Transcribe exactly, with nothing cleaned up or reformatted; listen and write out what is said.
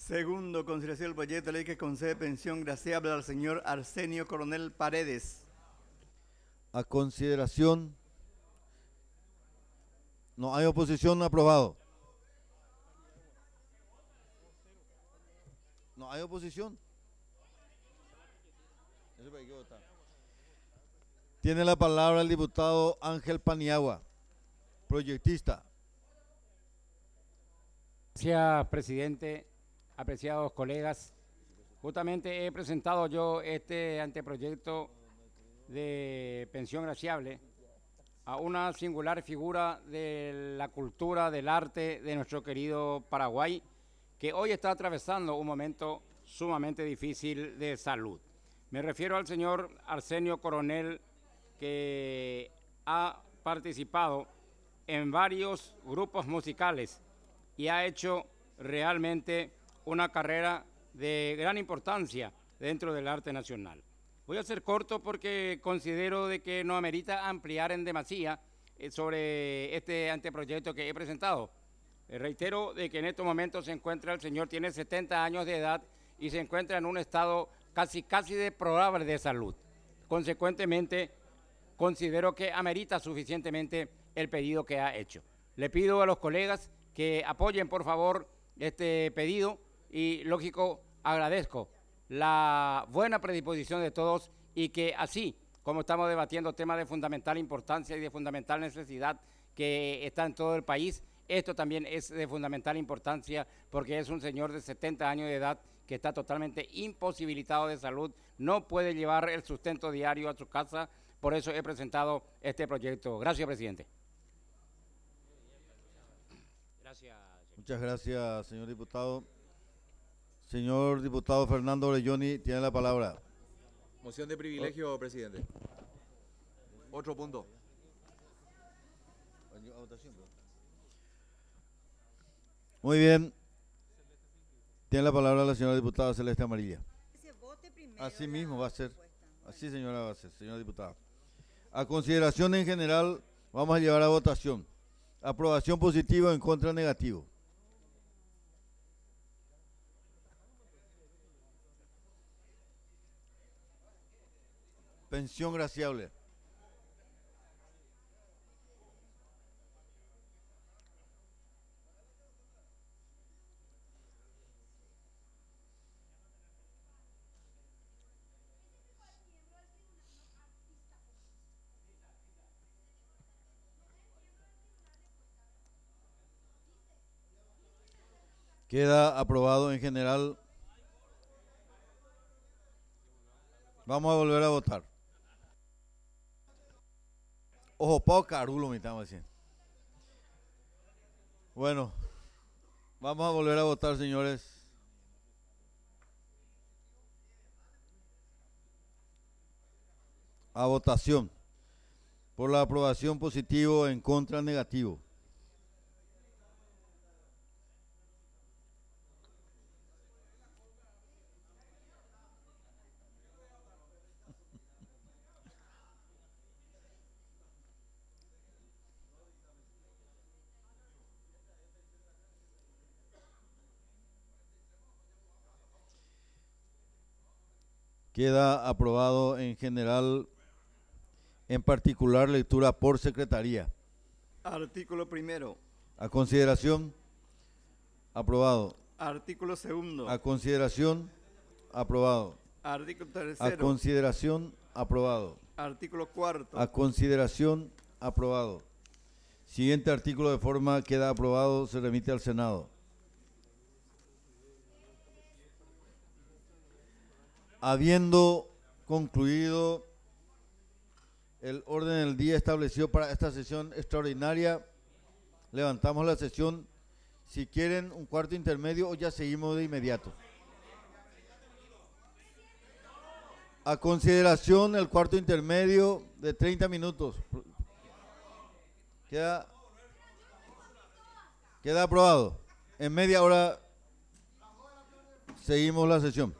Segundo, consideración del proyecto de ley que concede pensión graciable al señor Arsenio Coronel Paredes. A consideración. No hay oposición, aprobado. No hay oposición. Tiene la palabra el diputado Ángel Paniagua, proyectista. Gracias, presidente. Apreciados colegas, justamente he presentado yo este anteproyecto de pensión graciable a una singular figura de la cultura, del arte de nuestro querido Paraguay, que hoy está atravesando un momento sumamente difícil de salud. Me refiero al señor Arsenio Coronel, que ha participado en varios grupos musicales y ha hecho realmente una carrera de gran importancia dentro del arte nacional. Voy a ser corto porque considero de que no amerita ampliar en demasía sobre este anteproyecto que he presentado. Eh, reitero de que en estos momentos se encuentra, el señor tiene setenta años de edad y se encuentra en un estado casi, casi deplorable de salud. Consecuentemente, considero que amerita suficientemente el pedido que ha hecho. Le pido a los colegas que apoyen, por favor, este pedido y, lógico, agradezco la buena predisposición de todos y que así como estamos debatiendo temas de fundamental importancia y de fundamental necesidad que está en todo el país, esto también es de fundamental importancia porque es un señor de setenta años de edad que está totalmente imposibilitado de salud, no puede llevar el sustento diario a su casa, por eso he presentado este proyecto. Gracias, presidente. Gracias. Muchas gracias, señor diputado. Señor diputado Fernando Orelloni, tiene la palabra. Moción de privilegio, oh. presidente. Otro punto. Muy bien. Tiene la palabra la señora diputada Celeste Amarilla. Así mismo va a ser. Así, señora, va a ser, señora diputada. A consideración en general, vamos a llevar a votación. Aprobación positiva, en contra negativo. Pensión graciable. Queda aprobado en general. Vamos a volver a votar. Ojo, poco carulo, me estamos diciendo. Bueno, vamos a volver a votar, señores. A votación. Por la aprobación positivo, en contra negativo. Queda aprobado en general, en particular lectura por secretaría. Artículo primero. A consideración, aprobado. Artículo segundo. A consideración, aprobado. Artículo tercero. A consideración, aprobado. Artículo cuarto. A consideración, aprobado. Siguiente artículo de forma queda aprobado, se remite al Senado. Habiendo concluido el orden del día establecido para esta sesión extraordinaria, levantamos la sesión. Si quieren un cuarto intermedio o ya seguimos de inmediato. A consideración el cuarto intermedio de treinta minutos. Queda, queda aprobado. En media hora seguimos la sesión.